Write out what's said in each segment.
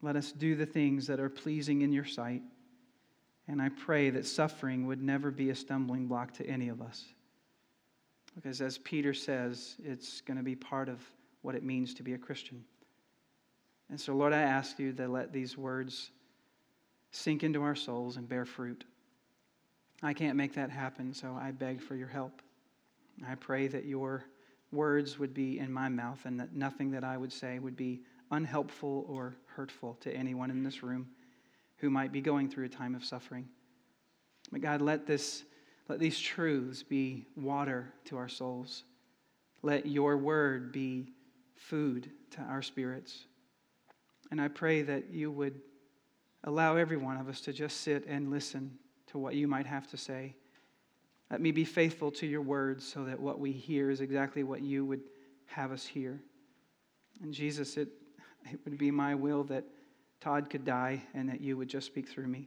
Let us do the things that are pleasing in your sight. And I pray that suffering would never be a stumbling block to any of us. Because as Peter says, it's going to be part of what it means to be a Christian. And so, Lord, I ask you to let these words sink into our souls and bear fruit. I can't make that happen, so I beg for your help. I pray that your words would be in my mouth and that nothing that I would say would be unhelpful or hurtful to anyone in this room who might be going through a time of suffering. But God, let these truths be water to our souls. Let your word be food to our spirits. And I pray that you would allow every one of us to just sit and listen to what you might have to say. Let me be faithful to your words so that what we hear is exactly what you would have us hear. And Jesus, it would be my will that Todd could die and that you would just speak through me.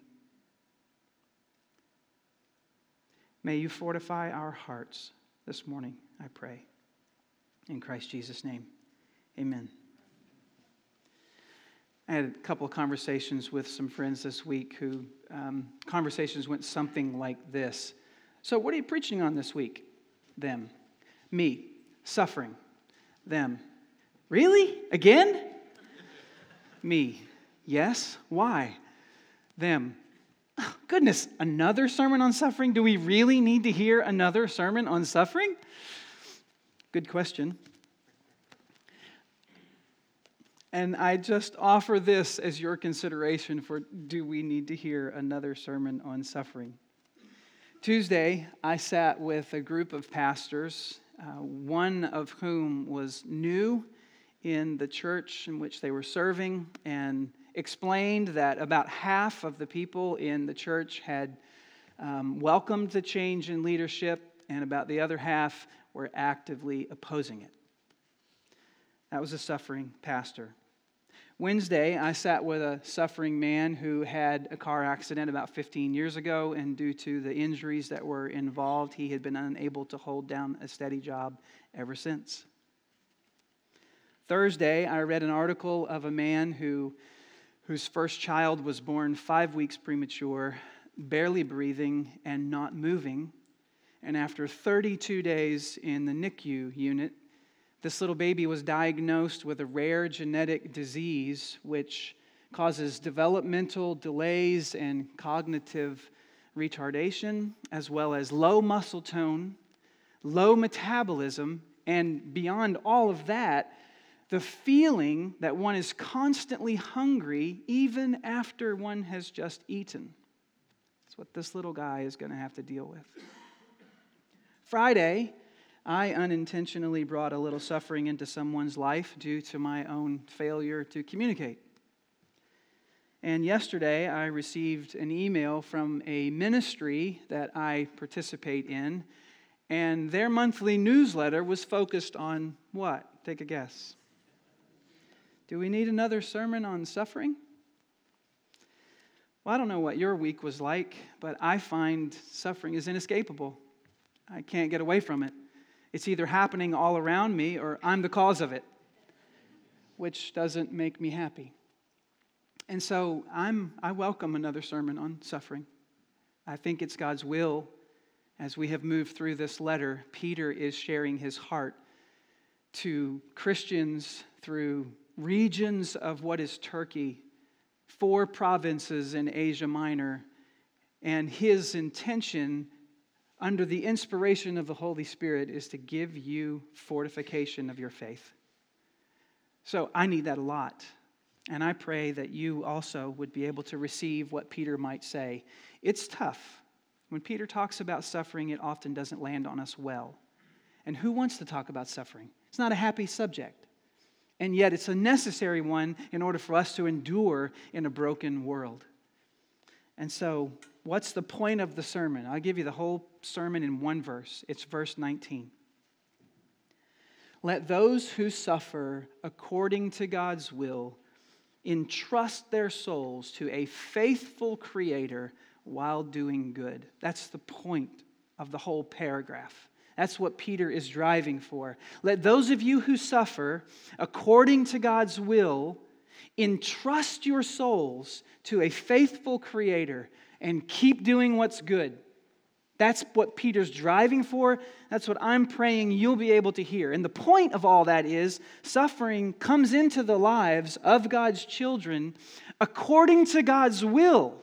May you fortify our hearts this morning, I pray. In Christ Jesus' name, amen. I had a couple of conversations with some friends this week who conversations went something like this. So what are you preaching on this week? Them. Me. Suffering. Them. Really? Again? Me. Yes. Why? Them. Oh, goodness, another sermon on suffering? Do we really need to hear another sermon on suffering? Good question. And I just offer this as your consideration for, do we need to hear another sermon on suffering? Tuesday, I sat with a group of pastors, one of whom was new in the church in which they were serving, and explained that about half of the people in the church had welcomed the change in leadership, and about the other half were actively opposing it. That was a suffering pastor. Wednesday, I sat with a suffering man who had a car accident about 15 years ago, and due to the injuries that were involved, he had been unable to hold down a steady job ever since. Thursday, I read an article of a man whose first child was born 5 weeks premature, barely breathing and not moving, and after 32 days in the NICU unit, this little baby was diagnosed with a rare genetic disease which causes developmental delays and cognitive retardation, as well as low muscle tone, low metabolism, and beyond all of that, the feeling that one is constantly hungry even after one has just eaten. That's what this little guy is going to have to deal with. Friday, I unintentionally brought a little suffering into someone's life due to my own failure to communicate. And yesterday, I received an email from a ministry that I participate in, and their monthly newsletter was focused on what? Take a guess. Do we need another sermon on suffering? Well, I don't know what your week was like, but I find suffering is inescapable. I can't get away from it. It's either happening all around me or I'm the cause of it, which doesn't make me happy. And so I welcome another sermon on suffering. I think it's God's will. As we have moved through this letter, Peter is sharing his heart to Christians through regions of what is Turkey, 4 provinces in Asia Minor, and his intention under the inspiration of the Holy Spirit is to give you fortification of your faith. So I need that a lot. And I pray that you also would be able to receive what Peter might say. It's tough. When Peter talks about suffering, it often doesn't land on us well. And who wants to talk about suffering? It's not a happy subject. And yet it's a necessary one in order for us to endure in a broken world. And so, what's the point of the sermon? I'll give you the whole sermon in one verse. It's verse 19. Let those who suffer according to God's will entrust their souls to a faithful Creator while doing good. That's the point of the whole paragraph. That's what Peter is driving for. Let those of you who suffer according to God's will Entrust your souls to a faithful Creator and keep doing what's good. That's what Peter's driving for. That's what I'm praying you'll be able to hear. And the point of all that is suffering comes into the lives of God's children according to God's will.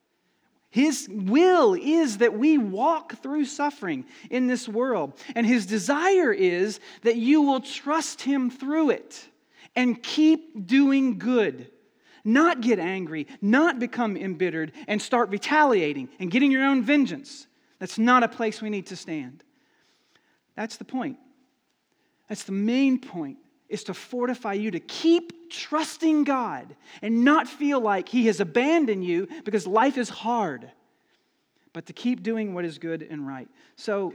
His will is that we walk through suffering in this world. And His desire is that you will trust Him through it and keep doing good. Not get angry, not become embittered, and start retaliating and getting your own vengeance. That's not a place we need to stand. That's the point. That's the main point, is to fortify you to keep trusting God and not feel like He has abandoned you because life is hard, but to keep doing what is good and right. So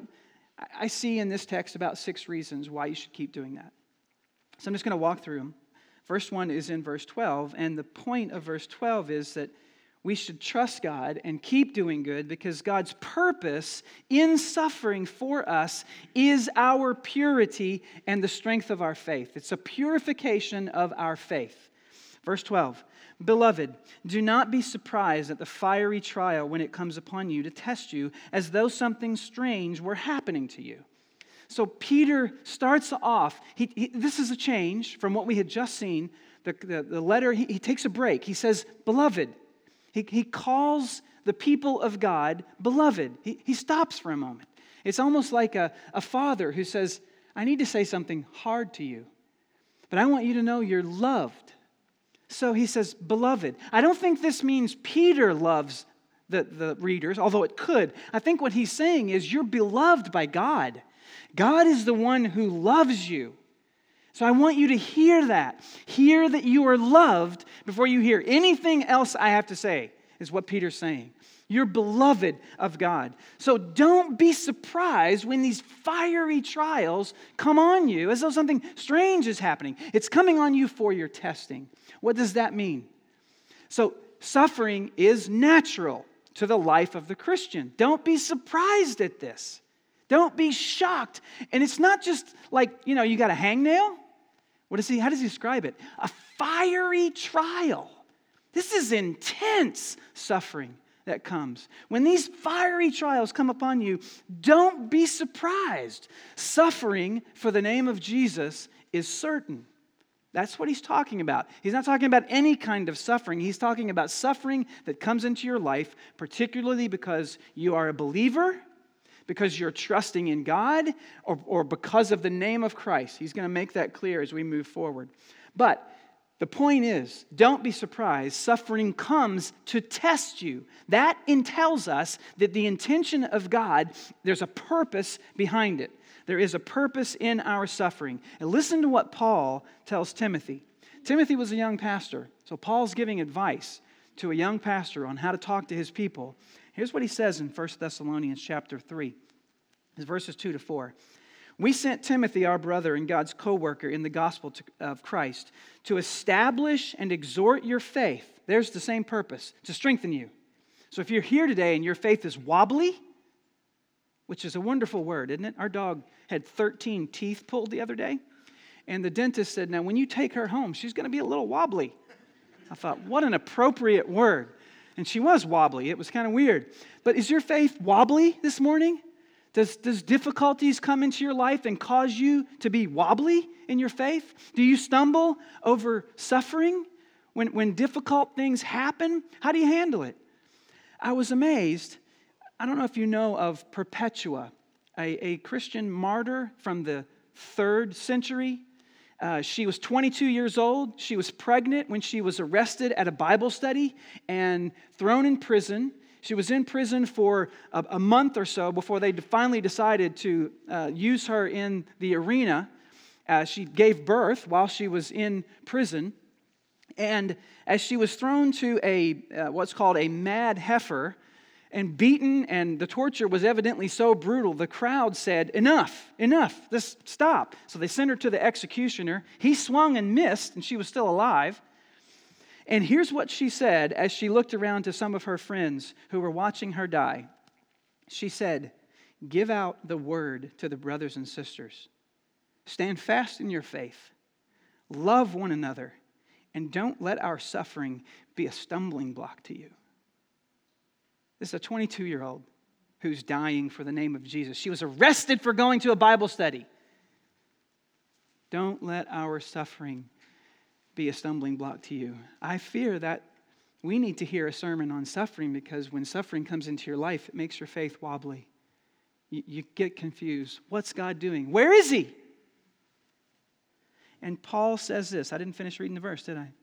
I see in this text about 6 reasons why you should keep doing that. So I'm just going to walk through them. First one is in verse 12, and the point of verse 12 is that we should trust God and keep doing good because God's purpose in suffering for us is our purity and the strength of our faith. It's a purification of our faith. Verse 12, Beloved, do not be surprised at the fiery trial when it comes upon you to test you as though something strange were happening to you. So Peter starts off, this is a change from what we had just seen. The letter, he takes a break. He says, Beloved. He calls the people of God beloved. He stops for a moment. It's almost like a father who says, I need to say something hard to you, but I want you to know you're loved. So he says, beloved. I don't think this means Peter loves the readers, although it could. I think what he's saying is you're beloved by God. God is the one who loves you. So I want you to hear that. Hear that you are loved before you hear anything else I have to say, is what Peter's saying. You're beloved of God. So don't be surprised when these fiery trials come on you as though something strange is happening. It's coming on you for your testing. What does that mean? So suffering is natural to the life of the Christian. Don't be surprised at this. Don't be shocked. And it's not just like, you got a hangnail. How does he describe it? A fiery trial. This is intense suffering that comes. When these fiery trials come upon you, don't be surprised. Suffering for the name of Jesus is certain. That's what he's talking about. He's not talking about any kind of suffering. He's talking about suffering that comes into your life, particularly because you are a believer, because you're trusting in God, or because of the name of Christ. He's going to make that clear as we move forward. But the point is, don't be surprised. Suffering comes to test you. That tells us that the intention of God, there's a purpose behind it. There is a purpose in our suffering. And listen to what Paul tells Timothy. Timothy was a young pastor, so Paul's giving advice to a young pastor on how to talk to his people. Here's what he says in 1 Thessalonians chapter 3, verses 2 to 4. We sent Timothy, our brother and God's co-worker in the gospel of Christ, to establish and exhort your faith. There's the same purpose, to strengthen you. So if you're here today and your faith is wobbly, which is a wonderful word, isn't it? Our dog had 13 teeth pulled the other day, and the dentist said, now when you take her home, she's going to be a little wobbly. I thought, what an appropriate word. And she was wobbly. It was kind of weird. But is your faith wobbly this morning? Does difficulties come into your life and cause you to be wobbly in your faith? Do you stumble over suffering when difficult things happen? How do you handle it? I was amazed. I don't know if you know of Perpetua, a Christian martyr from the 3rd century. She was 22 years old. She was pregnant when she was arrested at a Bible study and thrown in prison. She was in prison for a month or so before they finally decided to use her in the arena. She gave birth while she was in prison. And as she was thrown to what's called a mad heifer and beaten, and the torture was evidently so brutal, the crowd said, enough, this stop. So they sent her to the executioner. He swung and missed, and she was still alive. And here's what she said as she looked around to some of her friends who were watching her die. She said, give out the word to the brothers and sisters. Stand fast in your faith. Love one another And don't let our suffering be a stumbling block to you. This is a 22-year-old who's dying for the name of Jesus. She was arrested for going to a Bible study. Don't let our suffering be a stumbling block to you. I fear that we need to hear a sermon on suffering, because when suffering comes into your life, it makes your faith wobbly. You get confused. What's God doing? Where is He? And Paul says this. I didn't finish reading the verse, did I?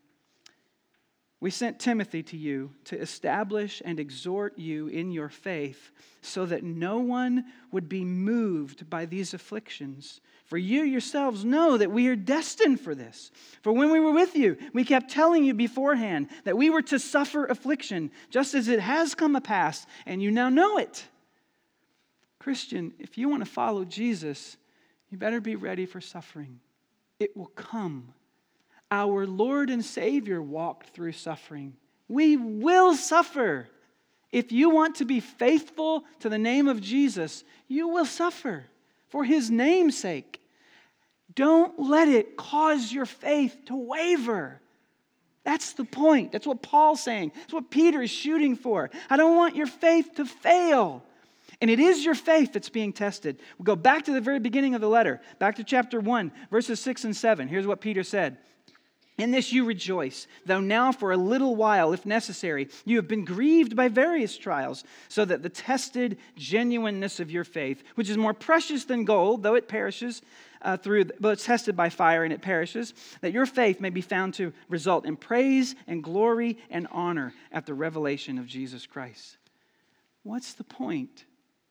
We sent Timothy to you to establish and exhort you in your faith, so that no one would be moved by these afflictions. For you yourselves know that we are destined for this. For when we were with you, we kept telling you beforehand that we were to suffer affliction, just as it has come to pass, and you now know it. Christian, if you want to follow Jesus, you better be ready for suffering. It will come. Our Lord and Savior walked through suffering. We will suffer. If you want to be faithful to the name of Jesus, you will suffer for His name's sake. Don't let it cause your faith to waver. That's the point. That's what Paul's saying. That's what Peter is shooting for. I don't want your faith to fail. And it is your faith that's being tested. We'll go back to the very beginning of the letter, back to chapter 1, verses 6 and 7. Here's what Peter said. In this you rejoice, though now for a little while, if necessary, you have been grieved by various trials, so that the tested genuineness of your faith, which is more precious than gold, though it perishes, but it's tested by fire and it perishes, that your faith may be found to result in praise and glory and honor at the revelation of Jesus Christ. What's the point?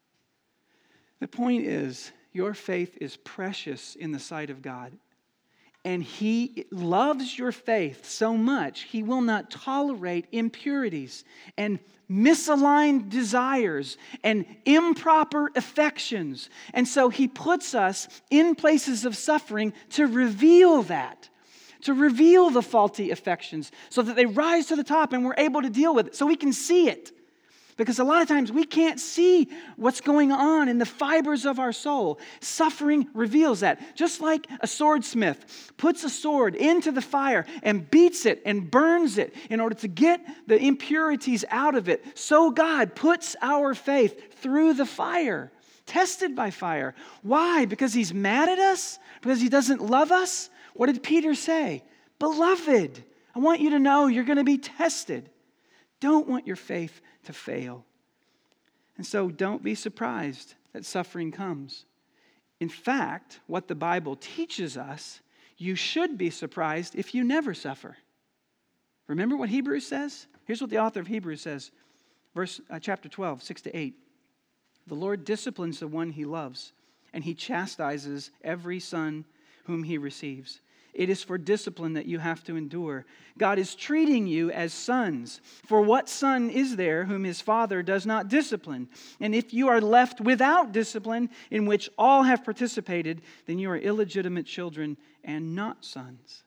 The point is, your faith is precious in the sight of God. And He loves your faith so much, He will not tolerate impurities and misaligned desires and improper affections. And so He puts us in places of suffering to reveal that, to reveal the faulty affections, so that they rise to the top and we're able to deal with it, so we can see it. Because a lot of times we can't see what's going on in the fibers of our soul. Suffering reveals that. Just like a swordsmith puts a sword into the fire and beats it and burns it in order to get the impurities out of it, so God puts our faith through the fire, tested by fire. Why? Because He's mad at us? Because He doesn't love us? What did Peter say? Beloved, I want you to know you're going to be tested. Don't want your faith to fail. And so don't be surprised that suffering comes. In fact, what the Bible teaches us, you should be surprised if you never suffer. Remember what Hebrews says? Here's what the author of Hebrews says, chapter 12, 6-8. The Lord disciplines the one He loves, and He chastises every son whom He receives. It is for discipline that you have to endure. God is treating you as sons. For what son is there whom his father does not discipline? And if you are left without discipline, in which all have participated, then you are illegitimate children and not sons.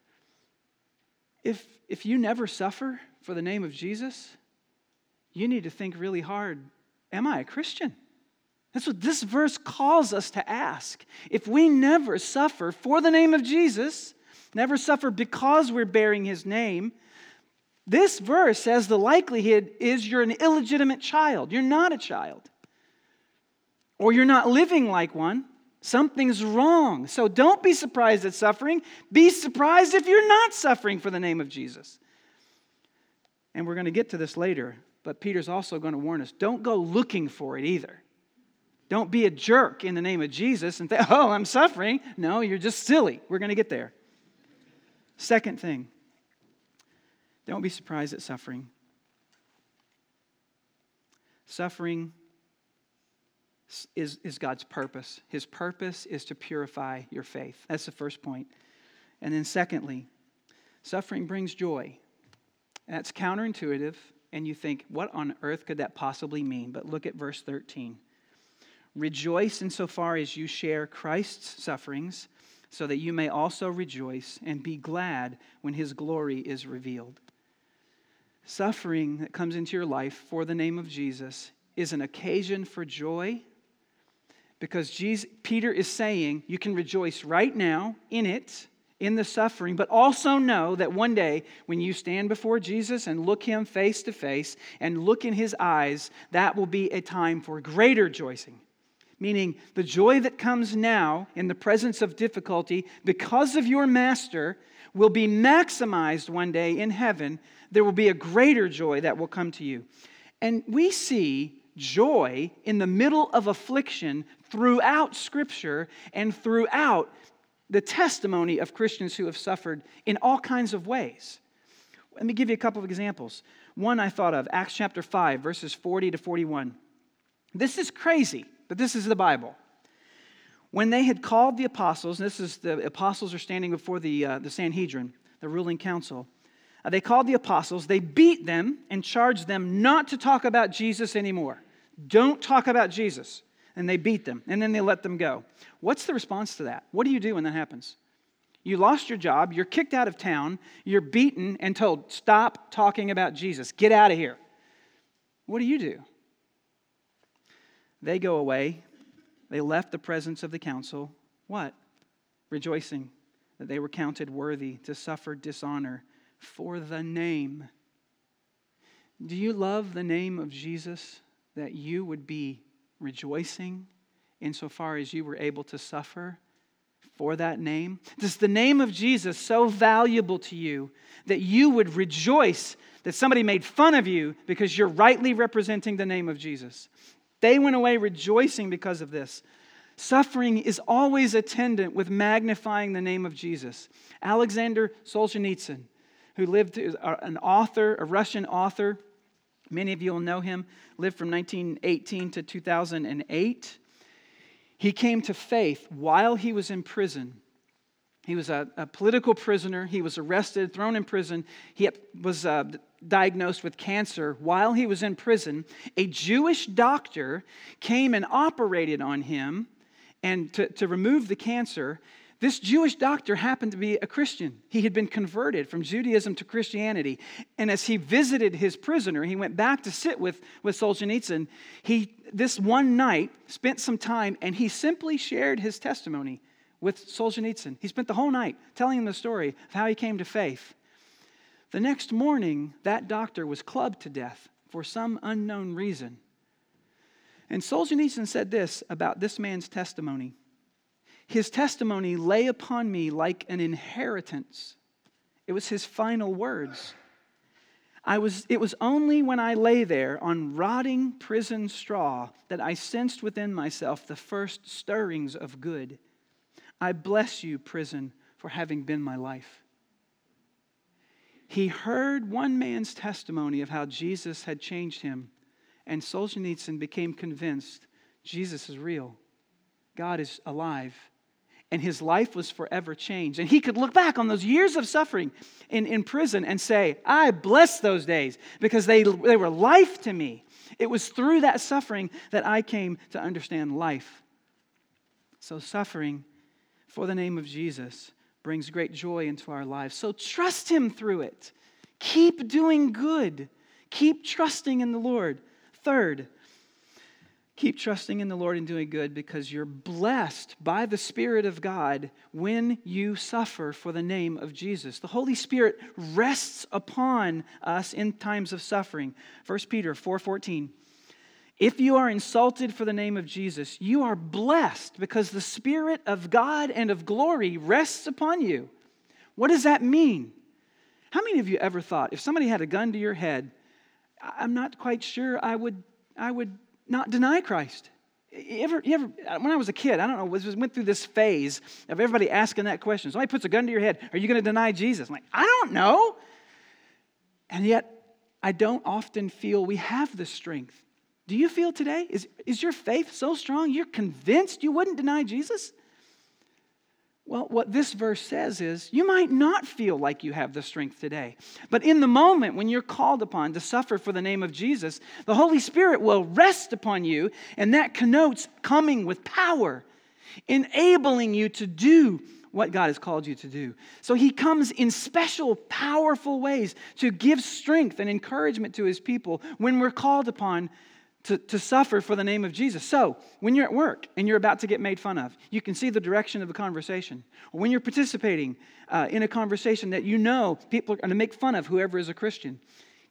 If you never suffer for the name of Jesus, you need to think really hard, am I a Christian? That's what this verse calls us to ask. If we never suffer for the name of Jesus, never suffer because we're bearing His name, this verse says the likelihood is you're an illegitimate child. You're not a child. Or you're not living like one. Something's wrong. So don't be surprised at suffering. Be surprised if you're not suffering for the name of Jesus. And we're going to get to this later, but Peter's also going to warn us, don't go looking for it either. Don't be a jerk in the name of Jesus and think, oh, I'm suffering. No, you're just silly. We're going to get there. Second thing, don't be surprised at suffering. Suffering is God's purpose. His purpose is to purify your faith. That's the first point. And then secondly, suffering brings joy. That's counterintuitive, and you think, what on earth could that possibly mean? But look at verse 13. Rejoice insofar as you share Christ's sufferings, so that you may also rejoice and be glad when His glory is revealed. Suffering that comes into your life for the name of Jesus is an occasion for joy, because Peter is saying you can rejoice right now in it, in the suffering, but also know that one day when you stand before Jesus and look Him face to face and look in His eyes, that will be a time for greater rejoicing. Meaning the joy that comes now in the presence of difficulty because of your Master will be maximized one day in heaven. There will be a greater joy that will come to you. And we see joy in the middle of affliction throughout Scripture and throughout the testimony of Christians who have suffered in all kinds of ways. Let me give you a couple of examples. One I thought of, Acts chapter 5, verses 40 to 41. This is crazy, but this is the Bible. When they had called the apostles, and this is the apostles are standing before the Sanhedrin, the ruling council. They called the apostles, they beat them and charged them not to talk about Jesus anymore. Don't talk about Jesus. And they beat them, and then they let them go. What's the response to that? What do you do when that happens? You lost your job, you're kicked out of town, you're beaten and told, stop talking about Jesus, get out of here. What do? They go away, they left the presence of the council. What? Rejoicing that they were counted worthy to suffer dishonor for the name. Do you love the name of Jesus that you would be rejoicing insofar as you were able to suffer for that name? Is the name of Jesus so valuable to you that you would rejoice that somebody made fun of you because you're rightly representing the name of Jesus? They went away rejoicing because of this. Suffering is always attendant with magnifying the name of Jesus. Alexander Solzhenitsyn, who lived, an author, a Russian author, many of you will know him, lived from 1918 to 2008. He came to faith while he was in prison. He was a political prisoner. He was arrested, thrown in prison. He was diagnosed with cancer while he was in prison. A Jewish doctor came and operated on him and to remove the cancer. This Jewish doctor happened to be a Christian. He had been converted from Judaism to Christianity. And as he visited his prisoner, he went back to sit with Solzhenitsyn. This one night, spent some time, and he simply shared his testimony with Solzhenitsyn. He spent the whole night telling him the story of how he came to faith. The next morning, that doctor was clubbed to death for some unknown reason. And Solzhenitsyn said this about this man's testimony. His testimony lay upon me like an inheritance. It was his final words. It was only when I lay there on rotting prison straw that I sensed within myself the first stirrings of good. I bless you, prison, for having been my life. He heard one man's testimony of how Jesus had changed him, and Solzhenitsyn became convinced Jesus is real. God is alive. And his life was forever changed. And he could look back on those years of suffering in prison and say, I bless those days because they were life to me. It was through that suffering that I came to understand life. So suffering for the name of Jesus brings great joy into our lives. So trust Him through it. Keep doing good. Keep trusting in the Lord. Third, keep trusting in the Lord and doing good because you're blessed by the Spirit of God when you suffer for the name of Jesus. The Holy Spirit rests upon us in times of suffering. 1 Peter 4:14. If you are insulted for the name of Jesus, you are blessed because the Spirit of God and of glory rests upon you. What does that mean? How many of you ever thought, if somebody had a gun to your head, I'm not quite sure I would not deny Christ? You ever, when I was a kid, I don't know, went through this phase of everybody asking that question. Somebody puts a gun to your head, are you going to deny Jesus? I'm like, I don't know. And yet, I don't often feel we have the strength. Do you feel today? Is your faith so strong you're convinced you wouldn't deny Jesus? Well, what this verse says is you might not feel like you have the strength today. But in the moment when you're called upon to suffer for the name of Jesus, the Holy Spirit will rest upon you, and that connotes coming with power, enabling you to do what God has called you to do. So He comes in special, powerful ways to give strength and encouragement to His people when we're called upon to suffer for the name of Jesus. So, when you're at work and you're about to get made fun of, you can see the direction of the conversation. Or when you're participating in a conversation that you know people are going to make fun of whoever is a Christian,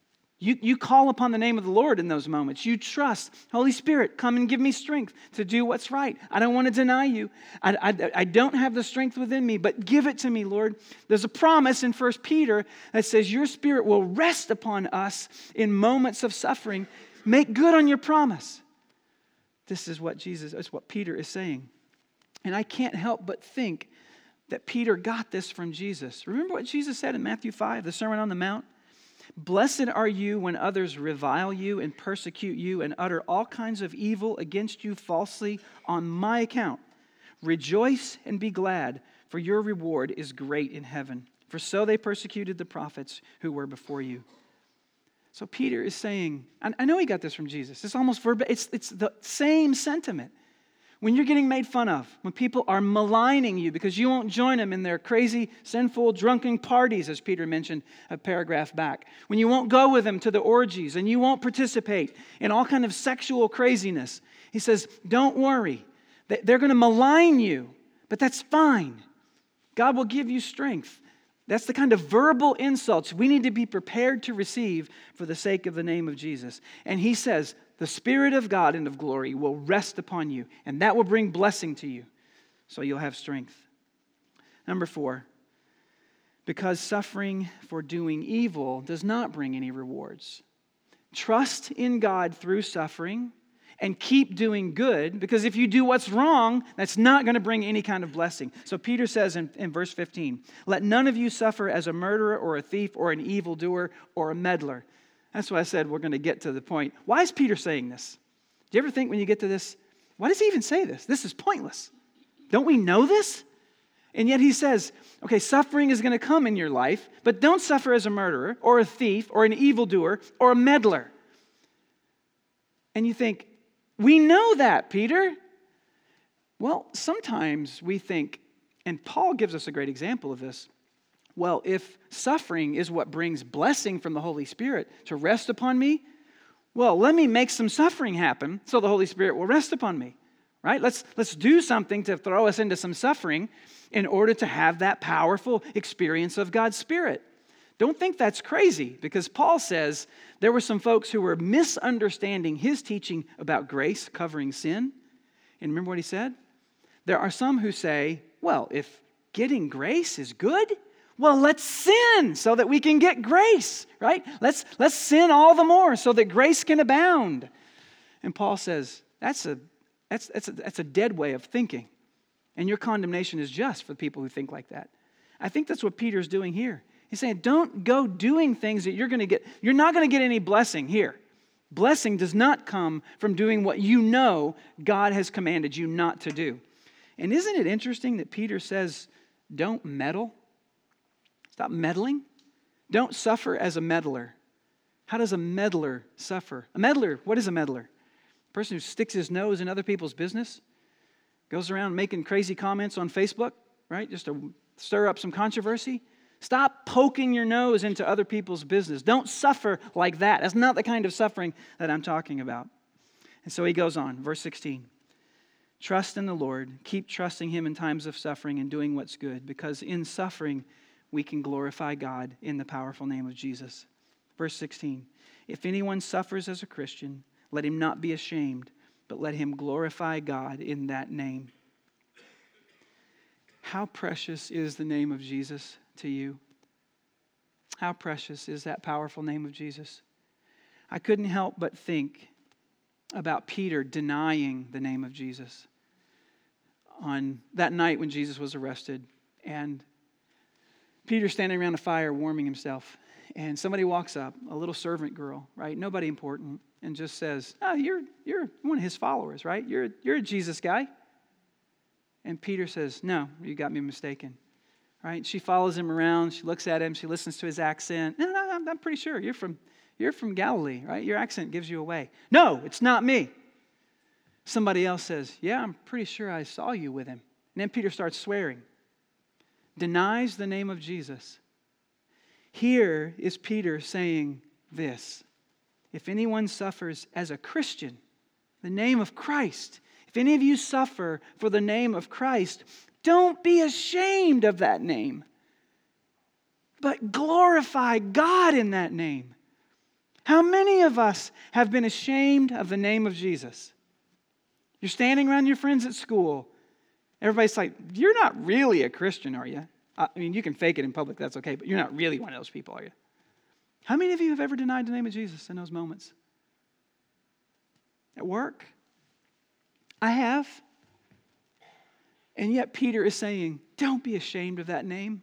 you call upon the name of the Lord in those moments. You trust, Holy Spirit, come and give me strength to do what's right. I don't want to deny you. I don't have the strength within me, but give it to me, Lord. There's a promise in 1 Peter that says your Spirit will rest upon us in moments of suffering. Make good on your promise. This is what Peter is saying. And I can't help but think that Peter got this from Jesus. Remember what Jesus said in Matthew 5, the Sermon on the Mount? Blessed are you when others revile you and persecute you and utter all kinds of evil against you falsely on my account. Rejoice and be glad, for your reward is great in heaven. For so they persecuted the prophets who were before you. So Peter is saying, I know he got this from Jesus. It's almost verbatim. It's the same sentiment. When you're getting made fun of, when people are maligning you because you won't join them in their crazy, sinful, drunken parties, as Peter mentioned a paragraph back. When you won't go with them to the orgies and you won't participate in all kind of sexual craziness. He says, don't worry. They're going to malign you, but that's fine. God will give you strength. That's the kind of verbal insults we need to be prepared to receive for the sake of the name of Jesus. And he says, the Spirit of God and of glory will rest upon you, and that will bring blessing to you, so you'll have strength. Number 4, because suffering for doing evil does not bring any rewards. Trust in God through suffering and keep doing good, because if you do what's wrong, that's not going to bring any kind of blessing. So Peter says in verse 15, let none of you suffer as a murderer or a thief or an evildoer or a meddler. That's why I said we're going to get to the point. Why is Peter saying this? Do you ever think when you get to this, why does he even say this? This is pointless. Don't we know this? And yet he says, okay, suffering is going to come in your life, but don't suffer as a murderer or a thief or an evildoer or a meddler. And you think, we know that, Peter. Well, sometimes we think, and Paul gives us a great example of this, well, if suffering is what brings blessing from the Holy Spirit to rest upon me, well, let me make some suffering happen so the Holy Spirit will rest upon me, right? Let's do something to throw us into some suffering in order to have that powerful experience of God's Spirit. Don't think that's crazy, because Paul says there were some folks who were misunderstanding his teaching about grace covering sin. And remember what he said? There are some who say, well, if getting grace is good, well, let's sin so that we can get grace, right? Let's sin all the more so that grace can abound. And Paul says, that's a dead way of thinking. And your condemnation is just for people who think like that. I think that's what Peter's doing here. He's saying, don't go doing things that you're not going to get any blessing here. Blessing does not come from doing what you know God has commanded you not to do. And isn't it interesting that Peter says, don't meddle? Stop meddling. Don't suffer as a meddler. How does a meddler suffer? A meddler, what is a meddler? A person who sticks his nose in other people's business, goes around making crazy comments on Facebook, right? Just to stir up some controversy. Stop poking your nose into other people's business. Don't suffer like that. That's not the kind of suffering that I'm talking about. And so he goes on, verse 16. Trust in the Lord. Keep trusting Him in times of suffering and doing what's good, because in suffering we can glorify God in the powerful name of Jesus. Verse 16. If anyone suffers as a Christian, let him not be ashamed, but let him glorify God in that name. How precious is the name of Jesus to you? How precious is that powerful name of Jesus? I couldn't help but think about Peter denying the name of Jesus on that night when Jesus was arrested. And Peter standing around a fire warming himself. And somebody walks up, a little servant girl, right? Nobody important, and just says, "Oh, you're one of his followers, right? You're a Jesus guy." And Peter says, "No, you got me mistaken." Right? She follows him around. She looks at him. She listens to his accent. No, I'm pretty sure you're from Galilee, right? Your accent gives you away. No, it's not me. Somebody else says, "Yeah, I'm pretty sure I saw you with him." And then Peter starts swearing. Denies the name of Jesus. Here is Peter saying this: if anyone suffers as a Christian, The name of Christ. If any of you suffer for the name of Christ, don't be ashamed of that name, but glorify God in that name. How many of us have been ashamed of the name of Jesus? You're standing around your friends at school. Everybody's like, you're not really a Christian, are you? I mean, you can fake it in public, that's okay, but you're not really one of those people, are you? How many of you have ever denied the name of Jesus in those moments? At work? I have. And yet Peter is saying, don't be ashamed of that name.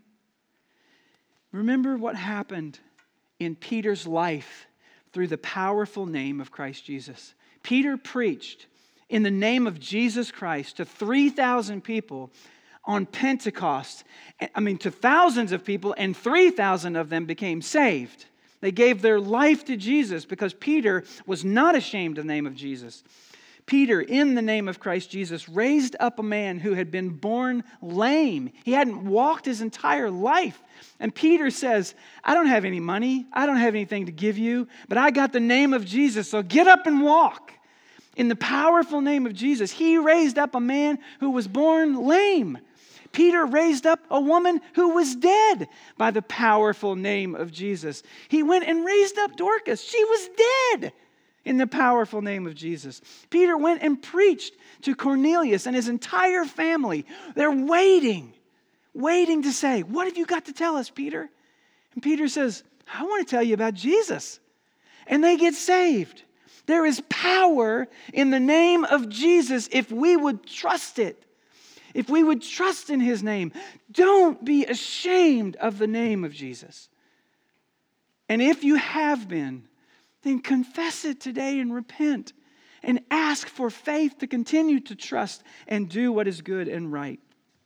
Remember what happened in Peter's life through the powerful name of Christ Jesus. Peter preached in the name of Jesus Christ to 3,000 people on Pentecost. To thousands of people, and 3,000 of them became saved. They gave their life to Jesus because Peter was not ashamed of the name of Jesus. Peter, in the name of Christ Jesus, raised up a man who had been born lame. He hadn't walked his entire life. And Peter says, I don't have any money. I don't have anything to give you, but I got the name of Jesus, so get up and walk. In the powerful name of Jesus, he raised up a man who was born lame. Peter raised up a woman who was dead by the powerful name of Jesus. He went and raised up Dorcas. She was dead. In the powerful name of Jesus. Peter went and preached to Cornelius and his entire family. They're waiting to say, what have you got to tell us, Peter? And Peter says, I want to tell you about Jesus. And they get saved. There is power in the name of Jesus if we would trust it. If we would trust in his name. Don't be ashamed of the name of Jesus. And if you have been, then confess it today and repent and ask for faith to continue to trust and do what is good and right.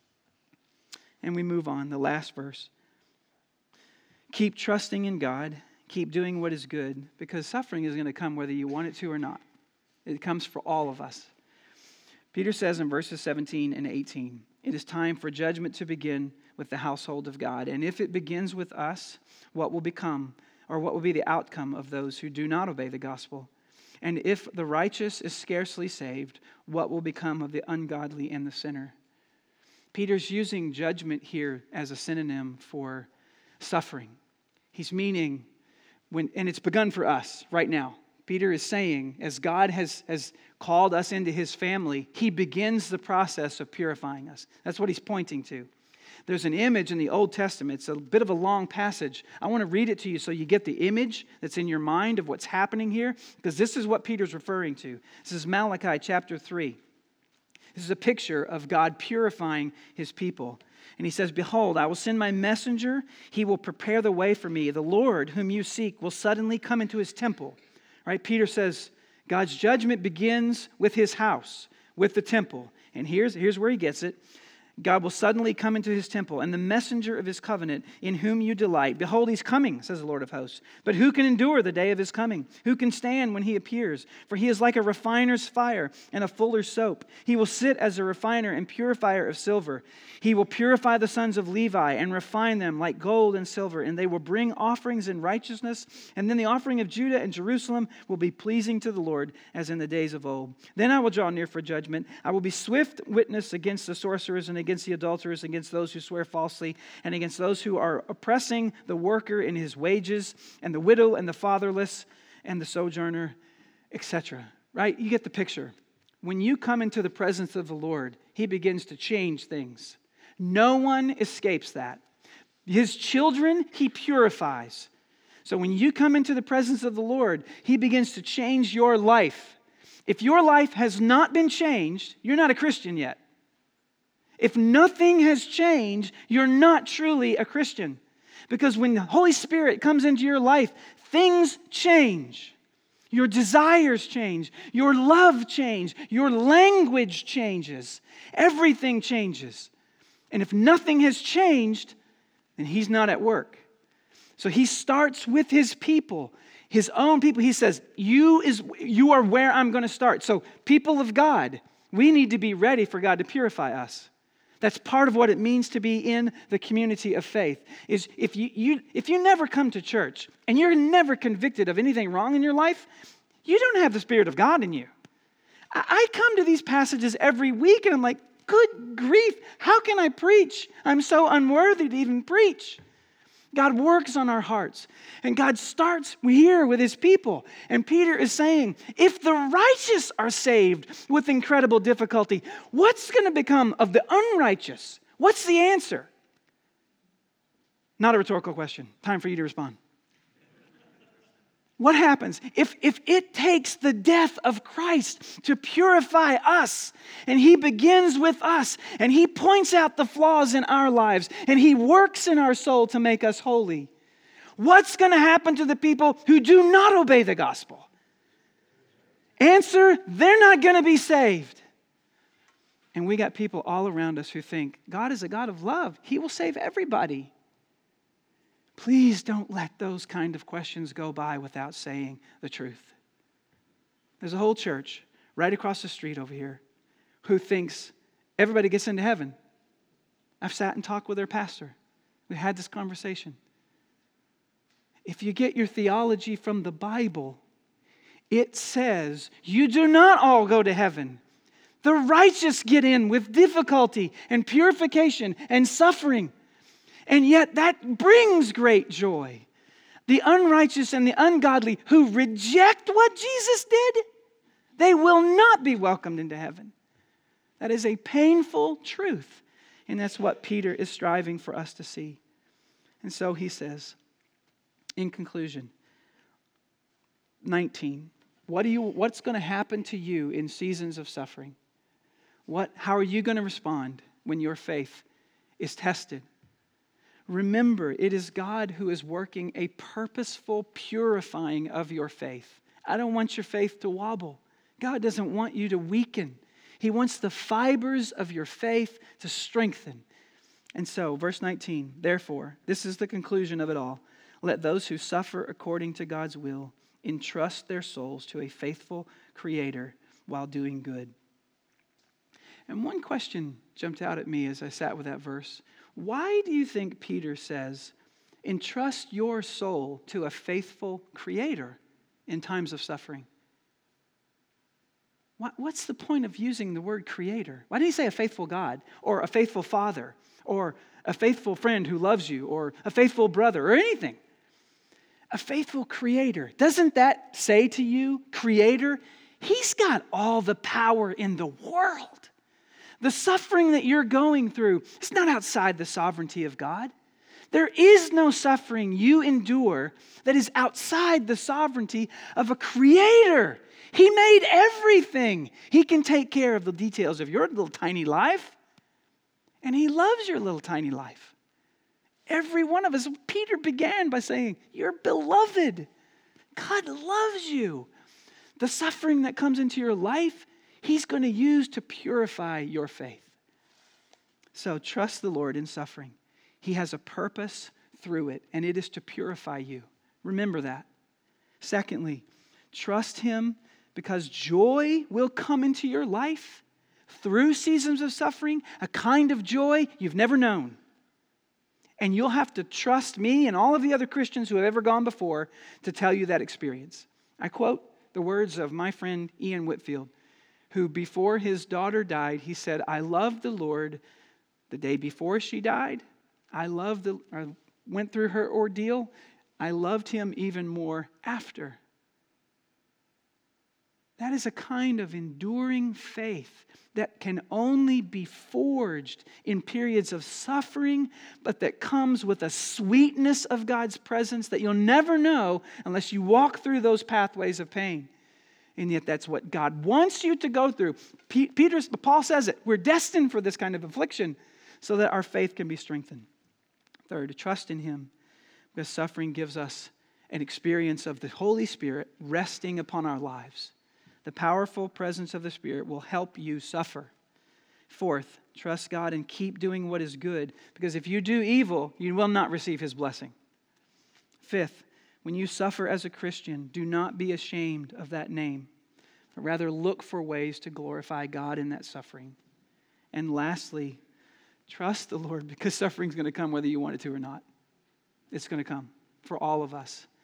And we move on, the last verse. Keep trusting in God. Keep doing what is good, because suffering is going to come whether you want it to or not. It comes for all of us. Peter says in verses 17 and 18, it is time for judgment to begin with the household of God. And if it begins with us, what will become, or what will be the outcome of those who do not obey the gospel? And if the righteous is scarcely saved, what will become of the ungodly and the sinner? Peter's using judgment here as a synonym for suffering. He's meaning, and it's begun for us right now. Peter is saying, as God has called us into his family, he begins the process of purifying us. That's what he's pointing to. There's an image in the Old Testament. It's a bit of a long passage. I want to read it to you so you get the image that's in your mind of what's happening here, because this is what Peter's referring to. This is Malachi chapter 3. This is a picture of God purifying his people. And he says, behold, I will send my messenger. He will prepare the way for me. The Lord whom you seek will suddenly come into his temple. Right? Peter says God's judgment begins with his house, with the temple. And here's where he gets it. God will suddenly come into his temple, and the messenger of his covenant in whom you delight. Behold, he's coming, says the Lord of hosts. But who can endure the day of his coming? Who can stand when he appears? For he is like a refiner's fire and a fuller's soap. He will sit as a refiner and purifier of silver. He will purify the sons of Levi and refine them like gold and silver, and they will bring offerings in righteousness. And then the offering of Judah and Jerusalem will be pleasing to the Lord as in the days of old. Then I will draw near for judgment. I will be swift witness against the sorcerers and against the adulterers, against those who swear falsely, and against those who are oppressing the worker in his wages, and the widow and the fatherless and the sojourner, etc. Right? You get the picture. When you come into the presence of the Lord, he begins to change things. No one escapes that. His children, he purifies. So when you come into the presence of the Lord, he begins to change your life. If your life has not been changed, you're not a Christian yet. If nothing has changed, you're not truly a Christian. Because when the Holy Spirit comes into your life, things change. Your desires change. Your love changes. Your language changes. Everything changes. And if nothing has changed, then he's not at work. So he starts with his people, his own people. He says, you are where I'm going to start. So people of God, we need to be ready for God to purify us. That's part of what it means to be in the community of faith. Is if you never come to church and you're never convicted of anything wrong in your life, you don't have the Spirit of God in you. I come to these passages every week and I'm like, good grief, how can I preach? I'm so unworthy to even preach. God works on our hearts. And God starts here with his people. And Peter is saying, if the righteous are saved with incredible difficulty, what's going to become of the unrighteous? What's the answer? Not a rhetorical question. Time for you to respond. What happens if it takes the death of Christ to purify us, and he begins with us, and he points out the flaws in our lives, and he works in our soul to make us holy? What's going to happen to the people who do not obey the gospel? Answer, they're not going to be saved. And we got people all around us who think God is a God of love. He will save everybody. Please don't let those kind of questions go by without saying the truth. There's a whole church right across the street over here who thinks everybody gets into heaven. I've sat and talked with their pastor. We had this conversation. If you get your theology from the Bible, it says you do not all go to heaven. The righteous get in with difficulty and purification and suffering. And yet that brings great joy. The unrighteous and the ungodly who reject what Jesus did, they will not be welcomed into heaven. That is a painful truth. And that's what Peter is striving for us to see. And so he says, in conclusion, 19, what's going to happen to you in seasons of suffering? How are you going to respond when your faith is tested? Remember, it is God who is working a purposeful purifying of your faith. I don't want your faith to wobble. God doesn't want you to weaken. He wants the fibers of your faith to strengthen. And so, verse 19, therefore, this is the conclusion of it all. Let those who suffer according to God's will entrust their souls to a faithful Creator while doing good. And one question jumped out at me as I sat with that verse. Why do you think Peter says, entrust your soul to a faithful Creator in times of suffering? What's the point of using the word Creator? Why didn't he say a faithful God, or a faithful Father, or a faithful friend who loves you, or a faithful brother, or anything? A faithful Creator. Doesn't that say to you, Creator? He's got all the power in the world. The suffering that you're going through is not outside the sovereignty of God. There is no suffering you endure that is outside the sovereignty of a Creator. He made everything. He can take care of the details of your little tiny life. And He loves your little tiny life. Every one of us. Peter began by saying, you're beloved. God loves you. The suffering that comes into your life, He's going to use to purify your faith. So trust the Lord in suffering. He has a purpose through it, and it is to purify you. Remember that. Secondly, trust Him because joy will come into your life through seasons of suffering, a kind of joy you've never known. And you'll have to trust me and all of the other Christians who have ever gone before to tell you that experience. I quote the words of my friend Ian Whitfield, who before his daughter died, he said, I loved the Lord the day before she died. I went through her ordeal. I loved Him even more after. That is a kind of enduring faith that can only be forged in periods of suffering, but that comes with a sweetness of God's presence that you'll never know unless you walk through those pathways of pain. And yet that's what God wants you to go through. Paul says it. We're destined for this kind of affliction so that our faith can be strengthened. Third, to trust in Him, because suffering gives us an experience of the Holy Spirit resting upon our lives. The powerful presence of the Spirit will help you suffer. Fourth, trust God and keep doing what is good, because if you do evil, you will not receive His blessing. Fifth, when you suffer as a Christian, do not be ashamed of that name, but rather look for ways to glorify God in that suffering. And lastly, trust the Lord, because suffering is going to come whether you want it to or not. It's going to come for all of us.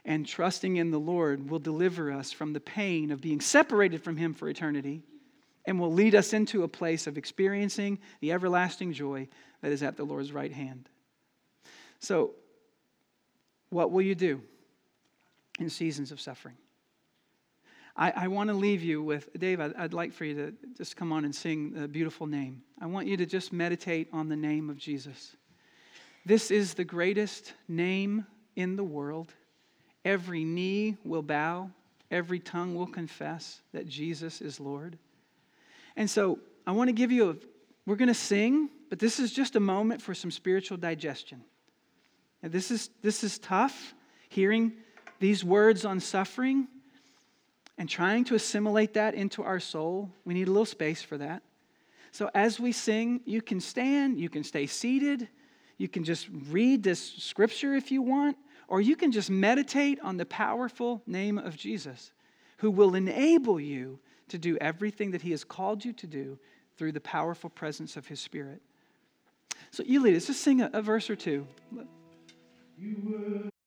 and trusting in the Lord will deliver us from the pain of being separated from Him for eternity and will lead us into a place of experiencing the everlasting joy that is at the Lord's right hand. So, what will you do in seasons of suffering? I want to leave you with, Dave, I'd like for you to just come on and sing the beautiful name. I want you to just meditate on the name of Jesus. This is the greatest name in the world. Every knee will bow, every tongue will confess that Jesus is Lord. And so I want to give you we're going to sing, but this is just a moment for some spiritual digestion. And this is tough, hearing these words on suffering and trying to assimilate that into our soul. We need a little space for that. So as we sing, you can stand, you can stay seated, you can just read this scripture if you want, or you can just meditate on the powerful name of Jesus, who will enable you to do everything that He has called you to do through the powerful presence of His Spirit. So you lead us. Just sing a verse or two.